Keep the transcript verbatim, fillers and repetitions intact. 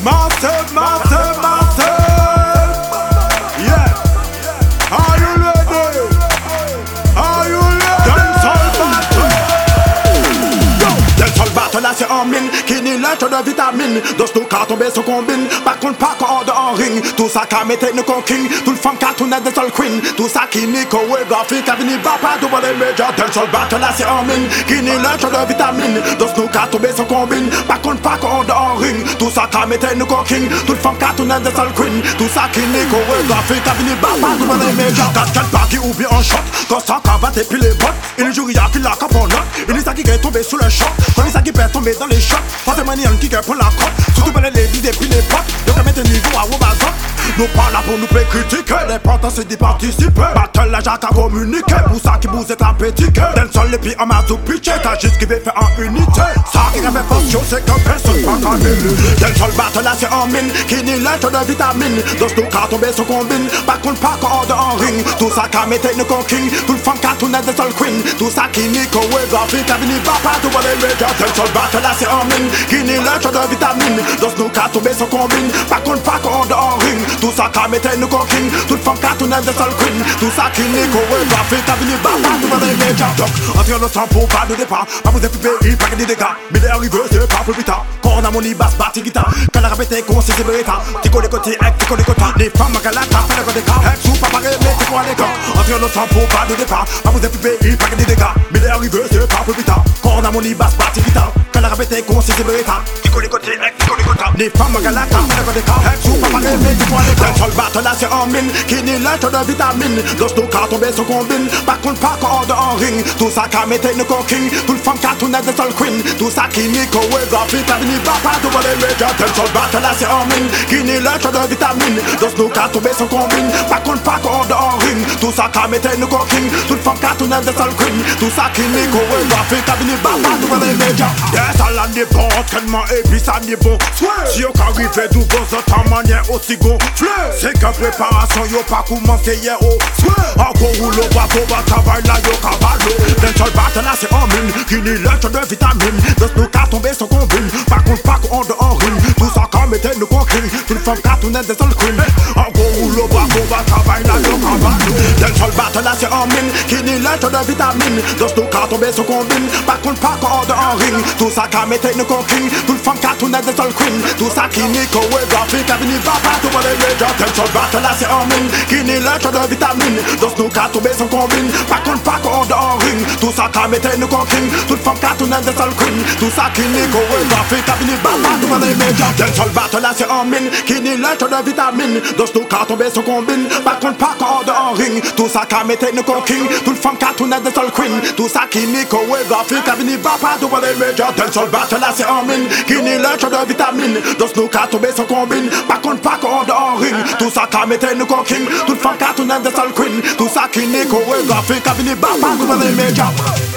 Massive, massive, massive. Yeah. Are you ready? Are you ready? Dancehall battle. Yo, dancehall battle là c'est en mine. Qui n'y lâche de vitamine. Dos nous qu'à tomber se combine. Par contre pas qu'en dehors ring. Tout ça qu'à mettre une conking. Tout le funk qu'à tourner des soul queen. Tout ça qui n'y chorégraphie. Qu'à venir bas pas double les médias. Dancehall battle là c'est en mine. Qui n'y lâche de vitamine. Dos nous qu'à tomber se combine. Par contre pas qu'en dehors ring. Tout ça qu'à mettre une conking. Tout le funk qu'à tourner des soul queen. Tout ça qui n'y chorégraphie. Qu'à venir bas pas double les médias. Cascade baggy ou bien en shot. Quand ça cravate et puis les bottes. Il joue y'a qui la cape en note. Il est ça qui est tombé sous le choc. Quand il est ça qui peut tomber dans les chocs. Forcément il y a un qui est pour la crotte. Surtout pour les ladies et puis les potes. Donc à mettre niveau à Wobazot. Nous pas là pour nous faire critiquer. L'important c'est d'y participer. Battle la jack à communiquer. Pour ça qui vous êtes appétit. D'un sol et puis en mazou pitché. T'as juste qui veut faire en unité. Ça qui avait fonction c'est que personne pas qu'en élu. D'un sol battle là c'est en mine. Qui n'y lâche de vitamine. Dans ce cas tomber se combine. Par contre pas qu'en dehors ring. Tout ça qu'à mettre une conking. Tout le funk qu'à tourner des soul queen. Tout ça qui n'y chorégraphie. Qu'à venir bas pas tout les médias. D'un sol battle là c'est en mine. Qui n'y lâche de vitamine. Dans ce cas tomber se combine. Par contre pas qu'en dehors ring. Tout ça qu'à mettre une conking. Tout le funk qu'à tourner des soul queen. Tout ça qui n'y chorégraphie. Qu'à venir bas pas tout les médias. Donc entrer le sang pour pas de départ. Pas vous êtes pays, pas des dégâts. Mais les arrivés c'est pas plus plus tard. Quand on a mon basse partie guitare. Quand la répété qu'on s'est séparé. Tico les côtés, tico les côtés. Les femmes à galata, fait le côté car. Ex ou pas pareil, mais c'est quoi les gars. Entrer le sang pour pas de départ. Pas vous êtes pays, pas des dégâts. Mais les arrivés c'est pas plus plus tard. Quand on a mon basse partie guitare. Quand la répété qu'on s'est séparé. Tico les côtés, tico les côtés. Les femmes à galata, fait le côté car. Ex ou pas pareil, mais c'est quoi les gars. Dancehall battle là c'est en mine. Qui n'y lâche de vitamine. Dans ce cas tomber se combine. Par contre pas qu'en dehors ring. Tout ça qu'à mettre une conking. Tout le funk qu'à tourner des soul queen. Tout ça qui n'y chorégraphie. Qu'à venir bas pas double les médias. Dancehall battle là c'est en mine. Qui n'y lâche de vitamine. Dans ce cas tomber se combine. Par contre pas qu'en dehors ring. Tout ça qu'à mettre une conking. Tout le funk qu'à tourner des soul queen. Tout ça qui n'y chorégraphie. Qu'à venir bas pas double les médias. Yes, ça l'en est bon. Entraînement et puis ça n'est bon. Si on arrive d'où vos autres manière aussi gonflée. C'est que préparation yo pas commencé hier au encore où l'eau va pour va travail là yo cavallo. Dancehall battle là c'est en mine. Qui n'y lâche de vitamine. Dans ce cas tomber se combine. Par contre pas qu'on dehors ring. Tout ça quand mettez nous coquille. Tout le femme qu'à tourner des soul queen. Encore où l'eau va pour va travail là yo cavallo. Dancehall battle là c'est en mine. Qui n'y lâche de vitamine. Dans ce cas tomber se combine. Par contre pas qu'on dehors ring. Tout ça quand mettez nous coquille. Tout le femme qu'à tourner des soul queen. Tout ça qui n'y chorégraphie. Qu'à venir bas pas tout les médias. Dancehall battle là c'est en mine. Qui n'y lâche de vitamine. Dans ce cas tomber se combine. Par contre pas qu'on dehors ring. Tout ça quand mettez nous coquille. Tout le femme qu'à tourner des soul queen. Tout ça qui n'y chorégraphie. Qu'à venir bas pas tout les médias. Dancehall battle là c'est en mine. Qui n'y lâche de vitamine. Dans ce cas tomber se combine. Par contre pas qu'on dehors ring. Tout ça quand mettez nous coquille. Tout le femme qu'à tourner des soul queen. Tout ça qui n'y chorégraphie. Qu'à venir bas pas tout les médias. Dancehall battle là c'est en mine. Qui n'y lâche de vitamine. Dans ce cas tomber se combine. Par contre pas qu'on dehors ring. Tout ça quand mettez nous coquille. Tout le femme qu'à tourner des soul queen. Tout ça qui n'y chorégraphie. Qu'à venir bas pas tout les médias.